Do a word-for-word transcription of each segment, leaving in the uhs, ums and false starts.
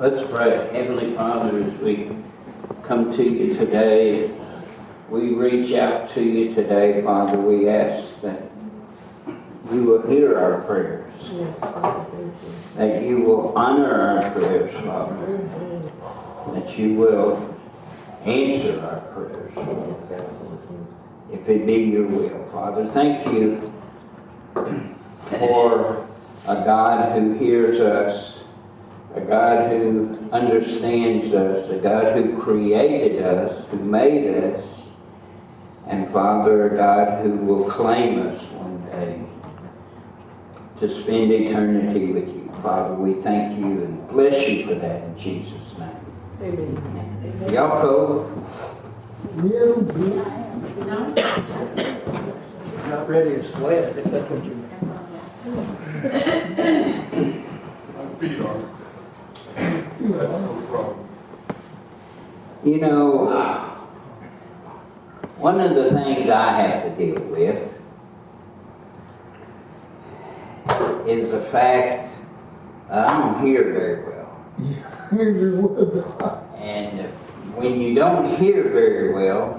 Let's pray. Heavenly Father, as we come to you today, we reach out to you today, Father. We ask that you will hear our prayers, that you will honor our prayers, Father, that you will answer our prayers, Father, if it be your will, Father. Thank you for a God who hears us, a God who understands us, a God who created us, who made us, and Father, a God who will claim us one day to spend eternity with you. Father, we thank you and bless you for that in Jesus' name. Amen. Amen. Y'all cold? Not ready to sweat, if that's what you My feet are. That's no problem. You know, one of the things I have to deal with is the fact that I don't hear very well. And when you don't hear very well,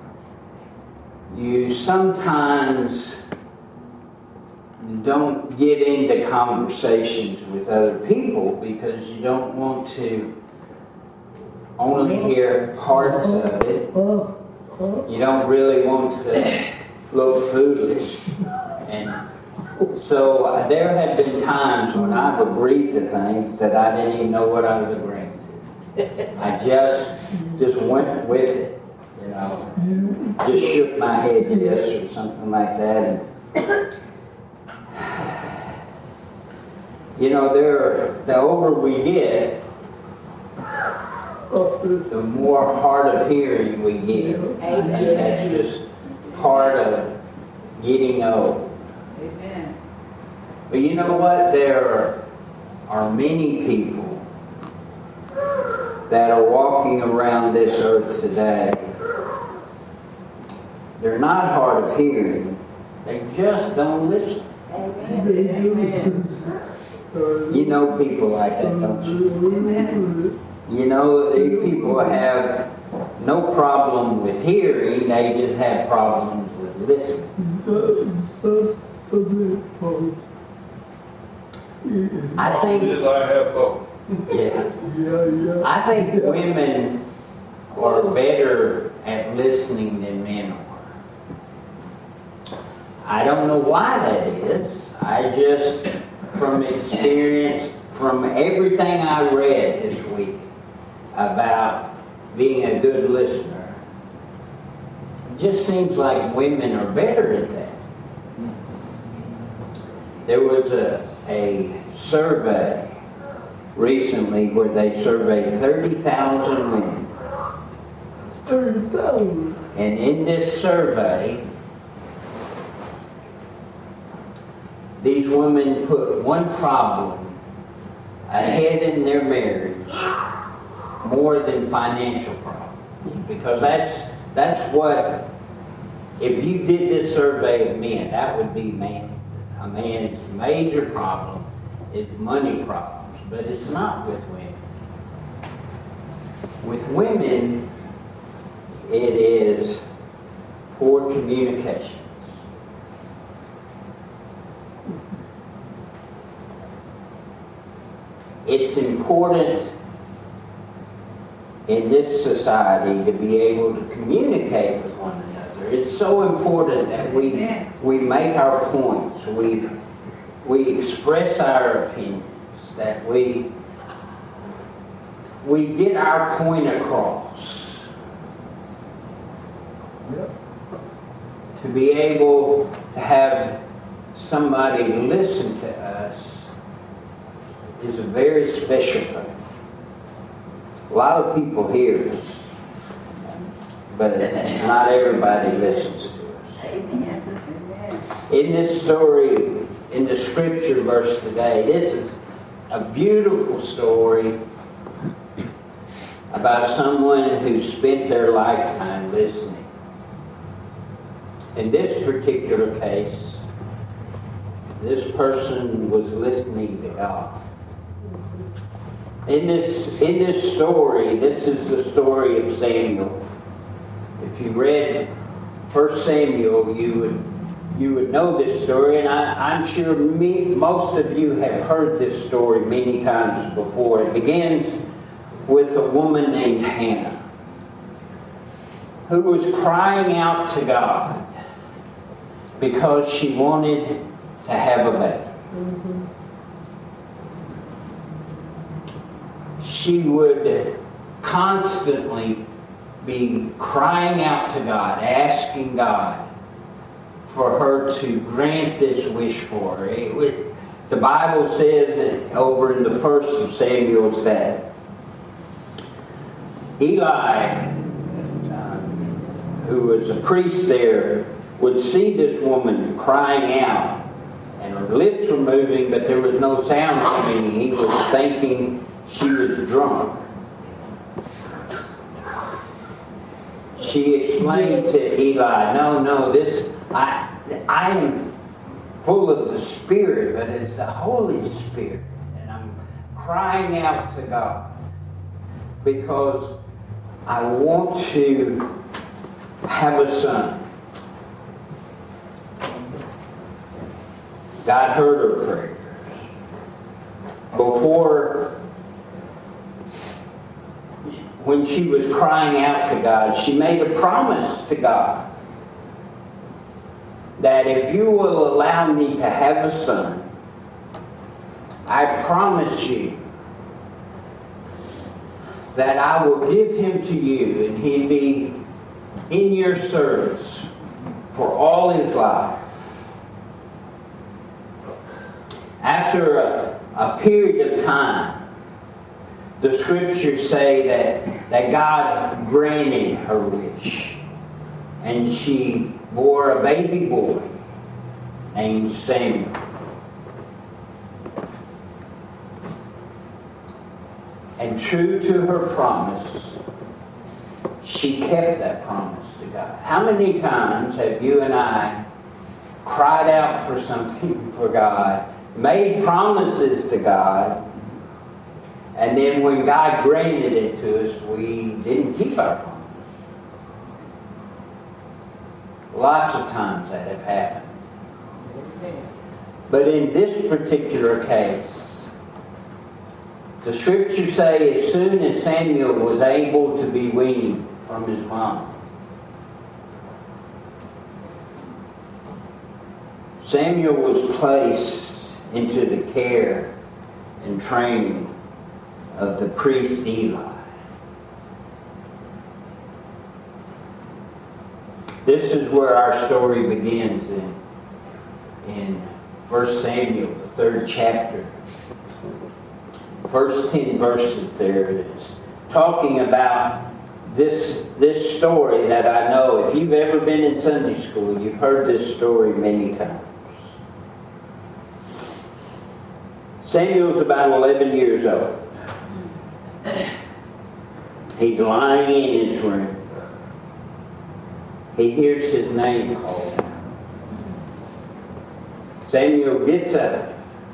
you sometimes don't get into conversations with other people because you don't want to only hear parts of it. You don't really want to look foolish. And so uh, there have been times when I've agreed to things that I didn't even know what I was agreeing to. I just just went with it, you know. Just shook my head yes or something like that. And, you know, there, the older we get, the more hard of hearing we get. I think that's just part of getting old. Amen. But you know what? There are, are many people that are walking around this earth today. They're not hard of hearing. They just don't listen. Amen. Amen. You know people like that, don't you? Amen. You know, the people have no problem with hearing, they just have problems with listening. I think, Yes, I have both. yeah, I think women are better at listening than men are. I don't know why that is. I just, from experience, from everything I read this week about being a good listener, it just seems like women are better at that. There was a, a survey recently where they surveyed thirty thousand women. thirty thousand. And in this survey, these women put one problem ahead in their marriage more than financial problems. Because that's that's what, if you did this survey of men, that would be man, a man's major problem is money problems. But it's not with women. With women, it is poor communication. It's important in this society to be able to communicate with one another. It's so important that we we make our points, we we express our opinions, that we we get our point across. Yep. To be able to have somebody listen to us is a very special thing. A lot of people hear us, but not everybody listens to us. Amen. In this story, in the scripture verse today, this is a beautiful story about someone who spent their lifetime listening. In this particular case, this person was listening to God. In this, in this story, this is the story of Samuel. If you read First Samuel, you would you would know this story, and I, I'm sure me, most of you have heard this story many times before. It begins with a woman named Hannah, who was crying out to God because she wanted to have a baby. Mm-hmm. She would constantly be crying out to God, asking God for her to grant this wish for her. It would, the Bible says that over in the first of Samuel's that Eli, uh, who was a priest there, would see this woman crying out, and her lips were moving, but there was no sound coming. He was thinking she was drunk. She explained to Eli, no, no, this, I, I am full of the Spirit, but it's the Holy Spirit. And I'm crying out to God because I want to have a son. God heard her prayers. Before, when she was crying out to God, she made a promise to God that if you will allow me to have a son, I promise you that I will give him to you and he'll be in your service for all his life. After a, a period of time, the scriptures say that, that God granted her wish. And she bore a baby boy named Samuel. And true to her promise, she kept that promise to God. How many times have you and I cried out for something for God, made promises to God, and then when God granted it to us, we didn't keep our promise? Lots of times that have happened. But in this particular case, the scriptures say as soon as Samuel was able to be weaned from his mom, Samuel was placed into the care and training of the priest Eli. This is where our story begins in, in First Samuel, the third chapter. First ten verses there is talking about this, this story that I know. If you've ever been in Sunday school, you've heard this story many times. Samuel's about eleven years old. He's lying in his room. He hears his name called. Samuel gets up,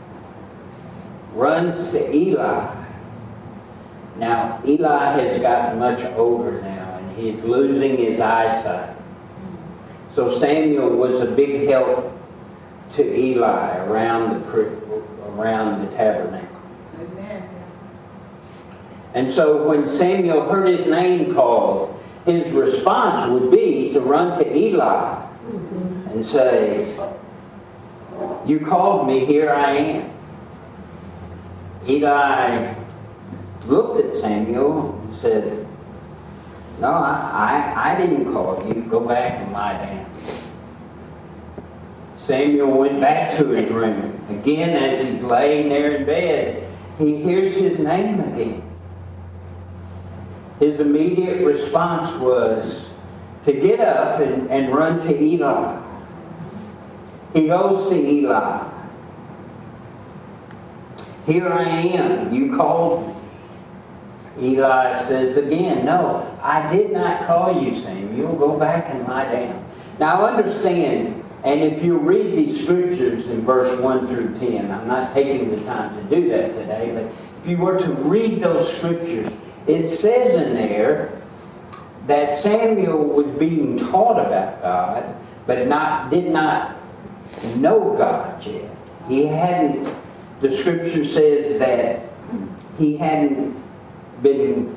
runs to Eli. Now, Eli has gotten much older now, and he's losing his eyesight. So Samuel was a big help to Eli around the, around the tabernacle. Amen. And so when Samuel heard his name called, his response would be to run to Eli and say, "You called me, here I am." Eli looked at Samuel and said, "No, I, I, I didn't call you. Go back and lie down." Samuel went back to his room. Again, as he's laying there in bed, he hears his name again. His immediate response was to get up and, and run to Eli. He goes to Eli. "Here I am. You called me." Eli says again, "No, I did not call you, Samuel. Go back and lie down." Now understand, and if you read these scriptures in verse one through ten, I'm not taking the time to do that today, but if you were to read those scriptures, it says in there that Samuel was being taught about God, but not did not know God yet. He hadn't, the scripture says that he hadn't been,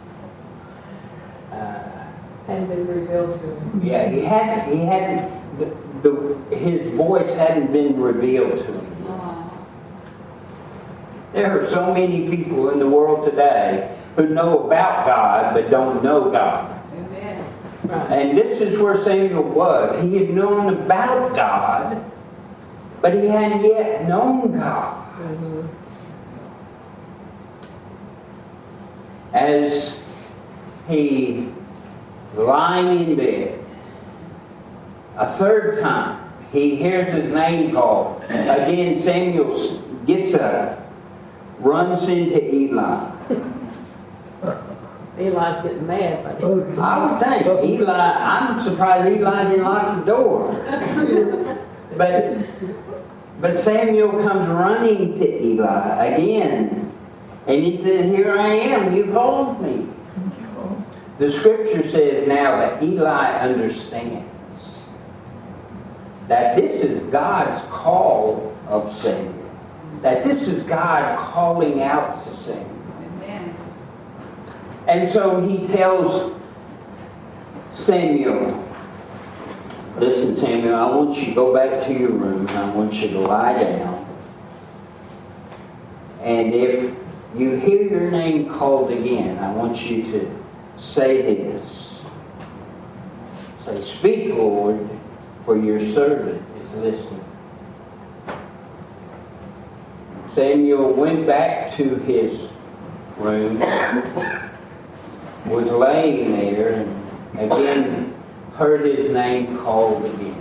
uh, Hadn't been revealed to him. yeah, he hadn't, he hadn't, the, the, his voice hadn't been revealed to him. Oh, There are so many people in the world today who know about God but don't know God. amen. Right. And this is where Samuel was. He had known about God, but he hadn't yet known God. Mhm. As he lying in bed, a third time, he hears his name called. Again, Samuel gets up, runs into Eli. Eli's getting mad, buddy. Okay. I would think Eli, I'm surprised Eli didn't lock the door. But, but Samuel comes running to Eli again, and he says, "Here I am, you called me." The scripture says now that Eli understands that this is God's call of Samuel. That this is God calling out to Samuel. Amen. And so he tells Samuel, "Listen, Samuel, I want you to go back to your room and I want you to lie down. And if you hear your name called again, I want you to say this. Say, 'Speak, Lord, for your servant is listening.'" Samuel went back to his room, was laying there, and again heard his name called again.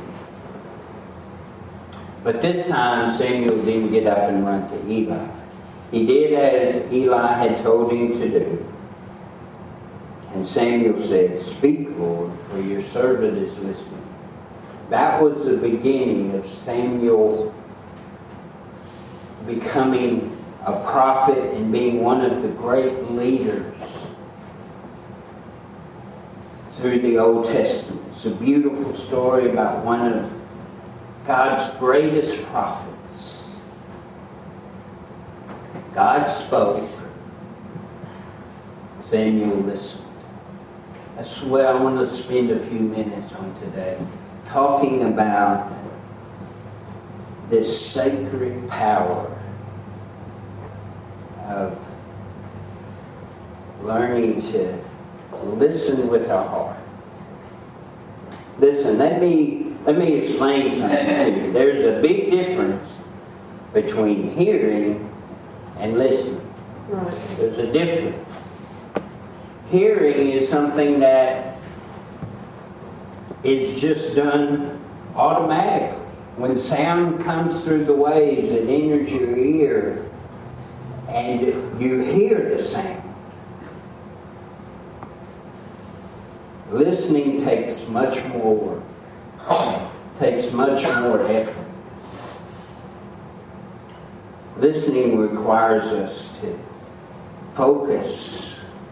But this time Samuel didn't get up and run to Eli. He did as Eli had told him to do. And Samuel said, "Speak, Lord, for your servant is listening." That was the beginning of Samuel becoming a prophet and being one of the great leaders through the Old Testament. It's a beautiful story about one of God's greatest prophets. God spoke. Samuel listened. That's what I want to spend a few minutes on today, talking about this sacred power of learning to listen with our heart. Listen, let me let me explain something to you. There's a big difference between hearing and listening. Right. There's a difference. Hearing is something that is just done automatically. When sound comes through the waves, it enters your ear and you hear the sound. Listening takes much more work, takes much more effort. Listening requires us to focus,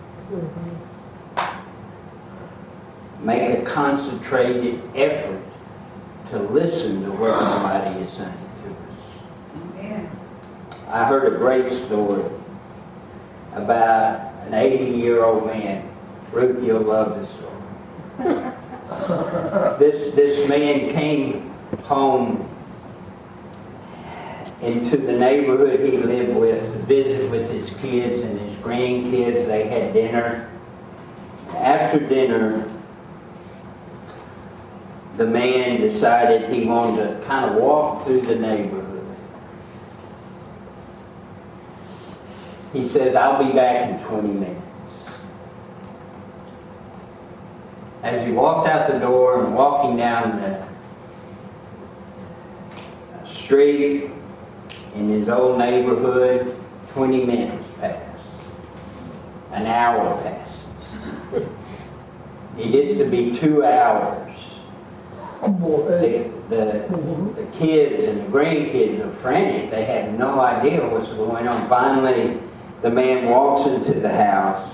make a concentrated effort to listen to what somebody is saying to us. Amen. I heard a great story about an eighty-year-old man. Ruth, you'll love this story. This, this man came home into the neighborhood he lived with to visit with his kids and his grandkids. They had dinner. After dinner, the man decided he wanted to kind of walk through the neighborhood. He says, "I'll be back in twenty minutes. As he walked out the door and walking down the street in his old neighborhood, twenty minutes passed. An hour passes. It gets to be two hours. The, the, the kids and the grandkids are frantic. They have no idea what's going on. Finally, the man walks into the house.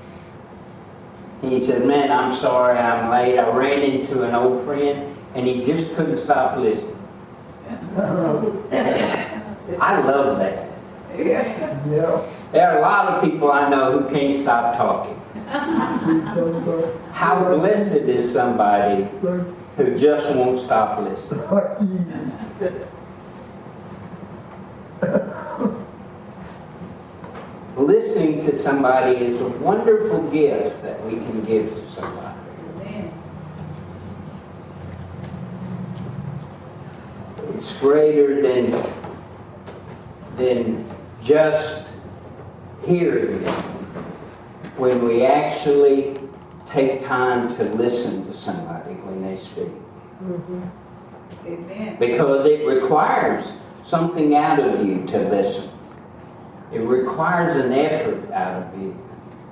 He said, man, I'm sorry I'm late. I ran into an old friend, and he just couldn't stop listening. I love that. Yeah. There are a lot of people I know who can't stop talking. How blessed is somebody who just won't stop listening. Listening to somebody is a wonderful gift that we can give to somebody. Amen. It's greater than, than just hearing them. When we actually take time to listen to somebody when they speak. Amen. Because it requires something out of you to listen. It requires an effort out of you.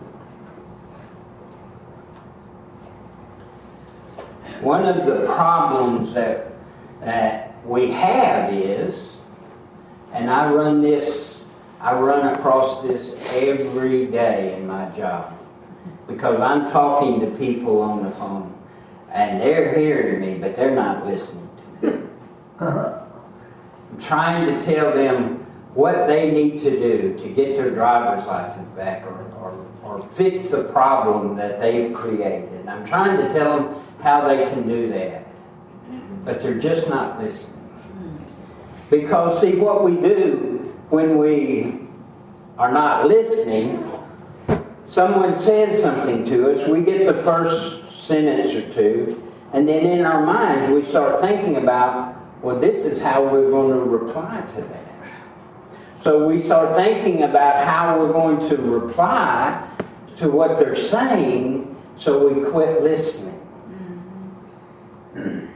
One of the problems that, that we have is, and I run this, I run across this every day in my job, because I'm talking to people on the phone, and they're hearing me, but they're not listening to me. I'm trying to tell them what they need to do to get their driver's license back, or, or, or fix the problem that they've created. And I'm trying to tell them how they can do that. But they're just not listening. Because see, what we do when we are not listening, someone says something to us, we get the first sentence or two, and then in our minds we start thinking about, well, this is how we're going to reply to that. So we start thinking about how we're going to reply to what they're saying, so we quit listening. Mm-hmm.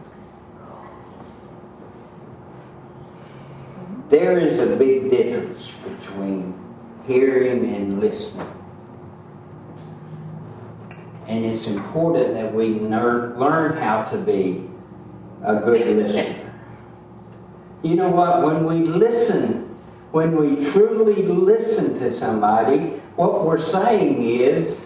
There is a big difference between hearing and listening. And it's important that we ner- learn how to be a good listener. You know what? When we listen, when we truly listen to somebody, what we're saying is,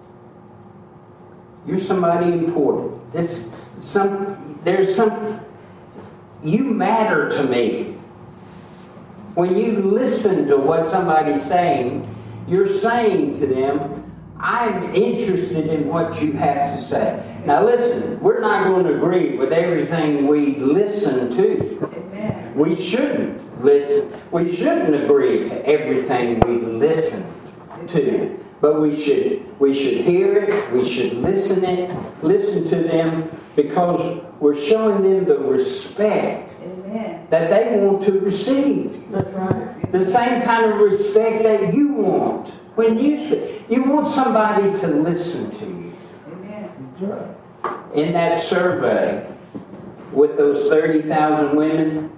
you're somebody important. This, some, there's some, you matter to me. When you listen to what somebody's saying, you're saying to them, I'm interested in what you have to say. Now listen, we're not going to agree with everything we listen to. Amen. We shouldn't listen. We shouldn't agree to everything we listen to. But we should we should hear it, we should listen it, listen to them, because we're showing them the respect Amen. that they want to receive. That's right. The same kind of respect that you want when you speak. You want somebody to listen to you. Amen. In that survey with those thirty thousand women,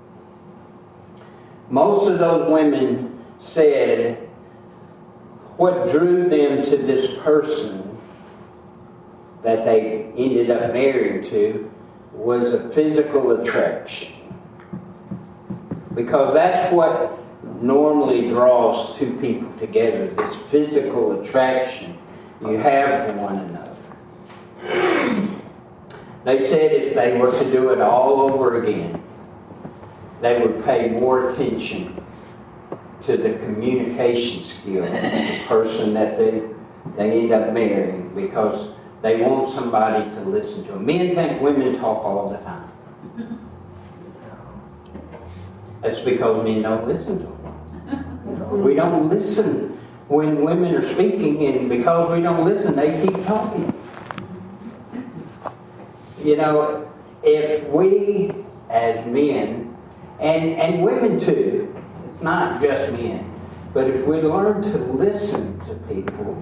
most of those women said what drew them to this person that they ended up marrying to was a physical attraction. Because that's what normally draws two people together, this physical attraction you have for one another. They said if they were to do it all over again, they would pay more attention to the communication skill of the person that they, they end up marrying, because they want somebody to listen to them. Men think women talk all the time. That's because men don't listen to them. We don't listen when women are speaking, and because we don't listen, they keep talking. You know, if we as men, and, and women too, it's not just men, but if we learn to listen to people,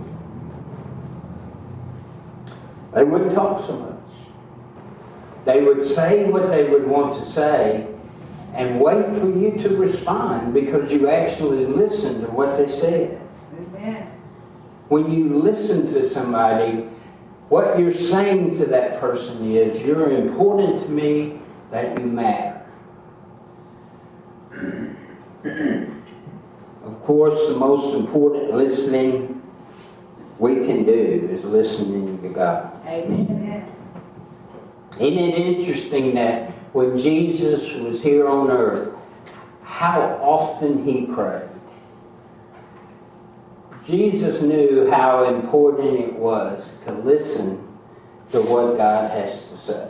they wouldn't talk so much. They would say what they would want to say and wait for you to respond, because you actually listened to what they said. Amen. When you listen to somebody, what you're saying to that person is, you're important to me, that you matter. Of Of course, the most important listening we can do is listening to God. Amen. Amen. Isn't it interesting that when Jesus was here on earth, how often he prayed? Jesus knew how important it was to listen to what God has to say.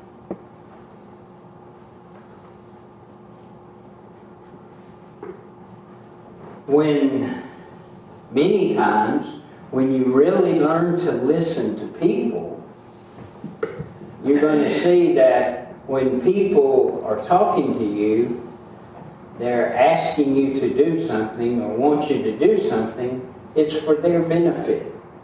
When many times, when you really learn to listen to people, you're going to see that when people are talking to you, they're asking you to do something or want you to do something, it's for their benefit.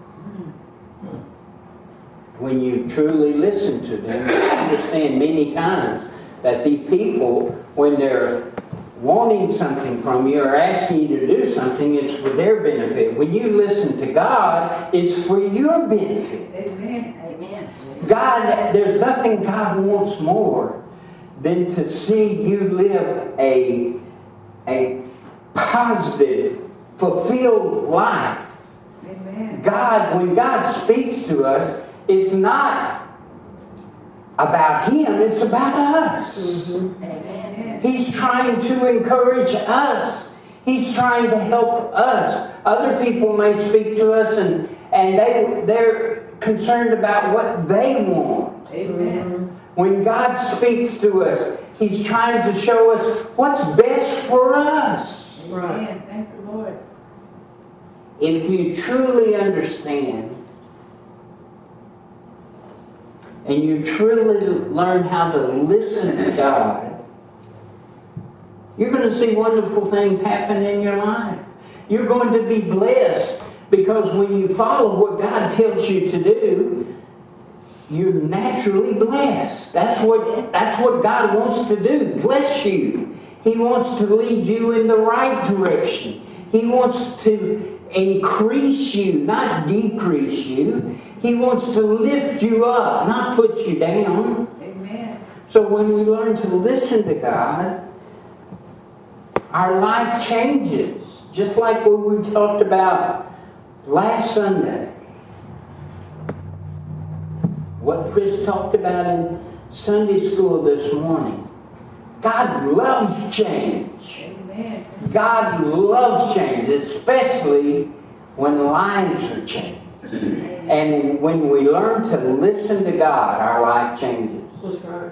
When you truly listen to them, you understand many times that the people, when they're wanting something from you or asking you to do something, it's for their benefit. When you listen to God, it's for your benefit. Amen. Amen. God, there's nothing God wants more than to see you live a, a positive, fulfilled life. Amen. God, when God speaks to us, it's not about Him, it's about us. Mm-hmm. Amen. He's trying to encourage us. He's trying to help us. Other people may speak to us and, and they, they're concerned about what they want. Amen. When God speaks to us, He's trying to show us what's best for us. Amen. Thank the Lord. If you truly understand and you truly learn how to listen to God, you're going to see wonderful things happen in your life. You're going to be blessed because when you follow what God tells you to do, you're naturally blessed. That's what, that's what God wants to do, bless you. He wants to lead you in the right direction. He wants to increase you, not decrease you. He wants to lift you up, not put you down. Amen. So when we learn to listen to God, our life changes. Just like what we talked about last Sunday. What Chris talked about in Sunday school this morning. God loves change. Amen. God loves change, especially when lives are changed. And when we learn to listen to God, our life changes. That's right.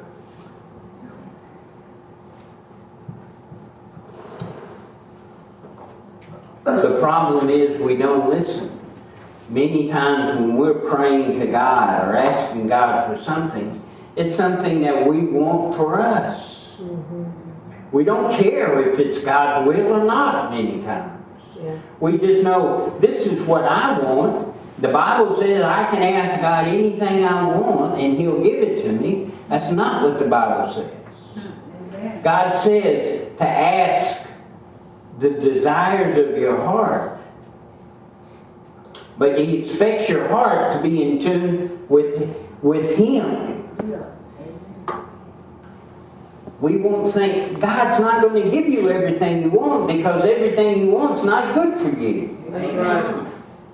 The problem is we don't listen. Many times when we're praying to God or asking God for something, it's something that we want for us. Mm-hmm. We don't care if it's God's will or not many times. Yeah. We just know this is what I want. The Bible says I can ask God anything I want and He'll give it to me. That's not what the Bible says. Amen. God says to ask the desires of your heart. But He expects your heart to be in tune with, with Him. We won't think God's not going to give you everything you want because everything you want is not good for you. That's right.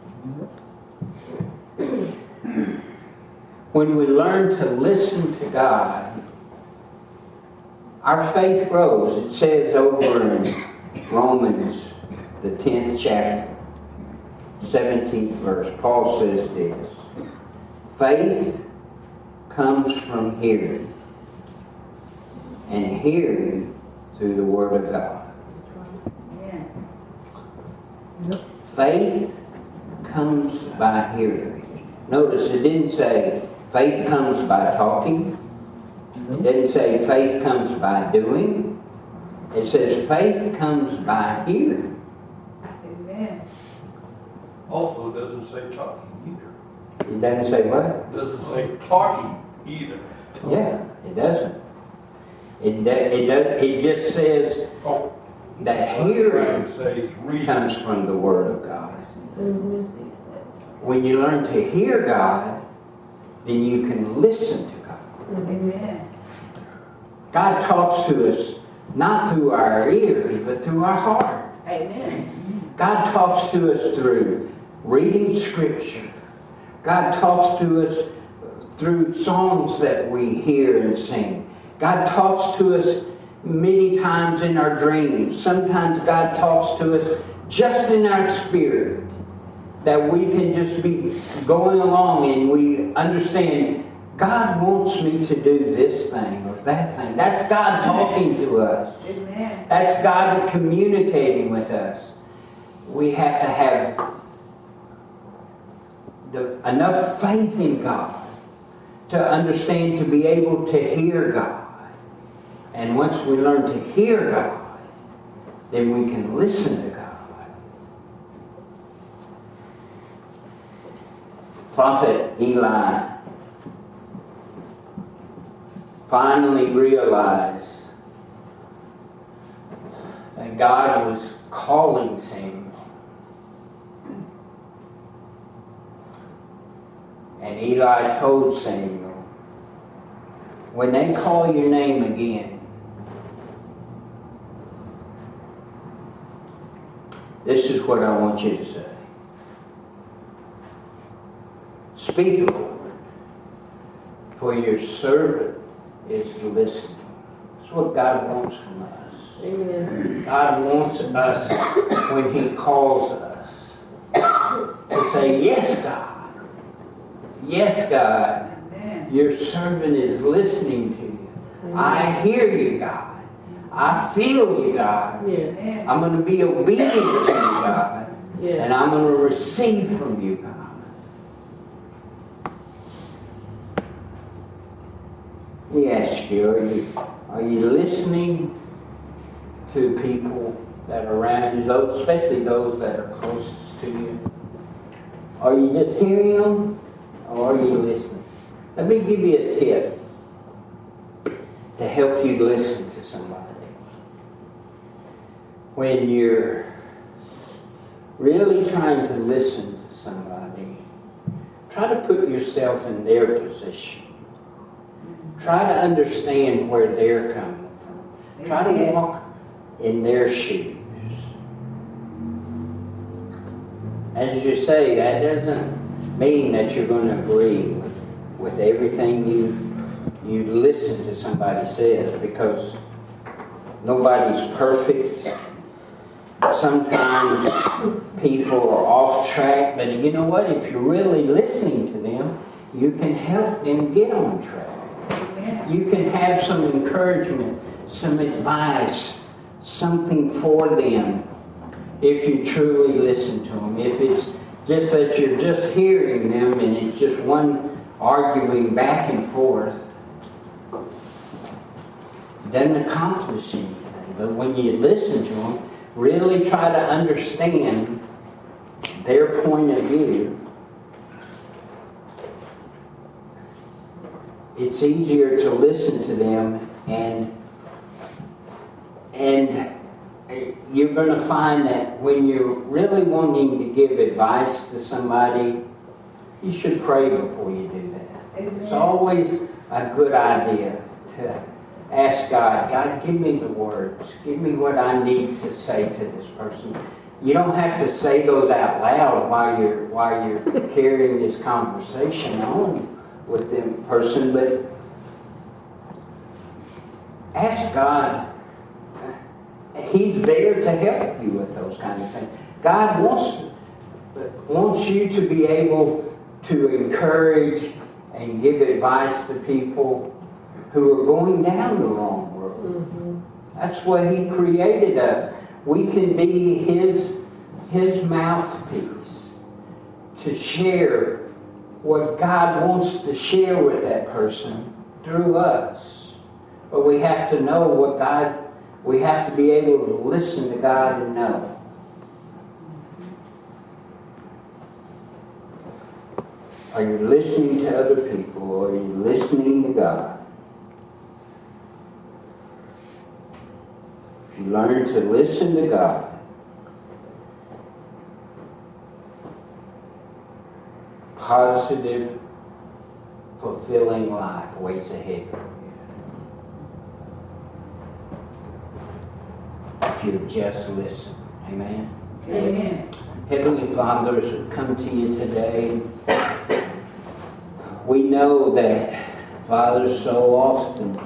When we learn to listen to God, our faith grows. It says over in Romans, the tenth chapter, seventeenth verse, Paul says this: faith comes from hearing, and hearing through the Word of God. Amen. Faith comes by hearing. Notice it didn't say faith comes by talking. It didn't say faith comes by doing. It says faith comes by hearing. Amen. Also, it doesn't say talking either. It doesn't say what? It doesn't say talking either. Yeah, it doesn't. It, do, it, does, it just says Oh, that hearing say it's reading. comes from the Word of God. When you learn to hear God, then you can listen to God. Amen. God talks to us not through our ears, but through our heart. Amen. God talks to us through reading Scripture. God talks to us through songs that we hear and sing. God talks to us many times in our dreams. Sometimes God talks to us just in our spirit, that we can just be going along and we understand God wants me to do this thing or that thing. That's God talking to us. Amen. That's God communicating with us. We have to have the, enough faith in God to understand, to be able to hear God. And once we learn to hear God, then we can listen to God. Prophet Eli finally realized that God was calling Samuel. And Eli told Samuel, when they call your name again, this is what I want you to say. Speak, Lord, for your servant is listening. That's what God wants from us. Amen. God wants us, when He calls us, to say, yes, God. Yes, God. Amen. Your servant is listening to you. Amen. I hear you, God. I feel you, God. Yeah. Amen. I'm going to be obedient to you, God. Yeah. And I'm going to receive from you, God. Let me ask you, are you, are you listening to people that are around you, those, especially those that are closest to you? Are you just hearing them, or are you listening? Let me give you a tip to help you listen to somebody. When you're really trying to listen to somebody, try to put yourself in their position. Try to understand where they're coming from. Try to walk in their shoes. As you say, that doesn't mean that you're going to agree with, with everything you, you listen to somebody says, because nobody's perfect. Sometimes people are off track, but you know what? If you're really listening to them, you can help them get on track. You can have some encouragement, some advice, something for them if you truly listen to them. If it's just that you're just hearing them and it's just one arguing back and forth, it doesn't accomplish anything. But when you listen to them, really try to understand their point of view, it's easier to listen to them, and and you're going to find that when you're really wanting to give advice to somebody, you should pray before you do that. Amen. It's always a good idea to ask God, God, give me the words. Give me what I need to say to this person. You don't have to say those out loud while you're while you're carrying this conversation on with the person, but ask God. He's there to help you with those kind of things. God wants wants you to be able to encourage and give advice to people who are going down the wrong road. Mm-hmm. That's why He created us. We can be His His mouthpiece to share what God wants to share with that person through us. But we have to know what God, we have to be able to listen to God and know. Are you listening to other people, or are you listening to God? If you learn to listen to God, positive, fulfilling life waits ahead for you. If you just listen. Amen. Amen. Heavenly Father, as we come to you today, we know that, Father, so often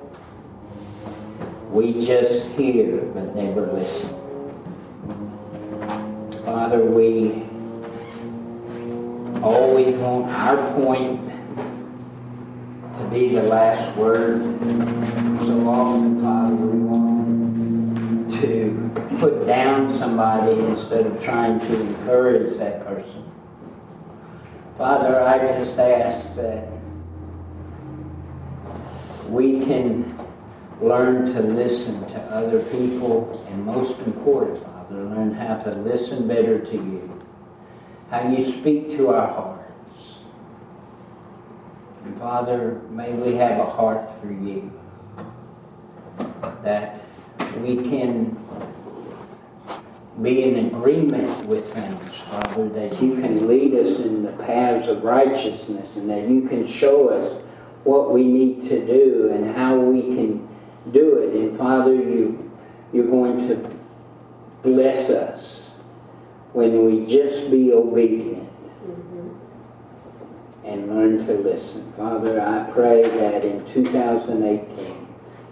we just hear but never listen. Father, we always want our point to be the last word. So often, Father, we want to put down somebody instead of trying to encourage that person. Father, I just ask that we can learn to listen to other people, and most important, Father, learn how to listen better to you, how you speak to our hearts. And Father, may we have a heart for you, that we can be in agreement with things, Father, that you can lead us in the paths of righteousness, and that you can show us what we need to do and how we can do it. And Father, you, you're going to bless us when we just be obedient and learn to listen. Father, I pray that in two thousand eighteen,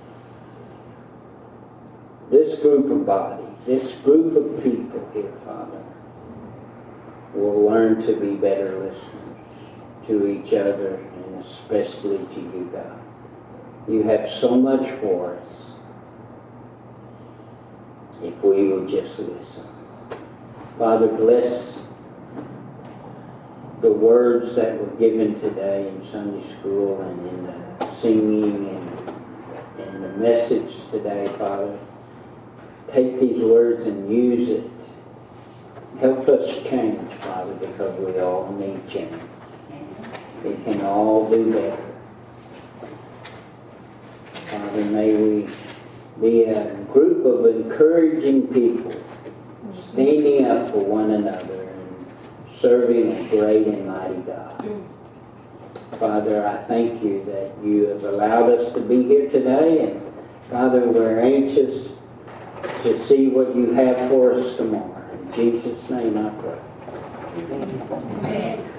this group of body, this group of people here, Father, will learn to be better listeners to each other, and especially to you, God. You have so much for us if we will just listen. Father, bless the words that were given today in Sunday school and in the singing and in the message today, Father. Take these words and use it. Help us change, Father, because we all need change. We can all do better. Father, may we be a group of encouraging people, standing up for one another and serving a great and mighty God. Father, I thank you that you have allowed us to be here today, and Father, we're anxious to see what you have for us tomorrow. In Jesus' name I pray. Amen.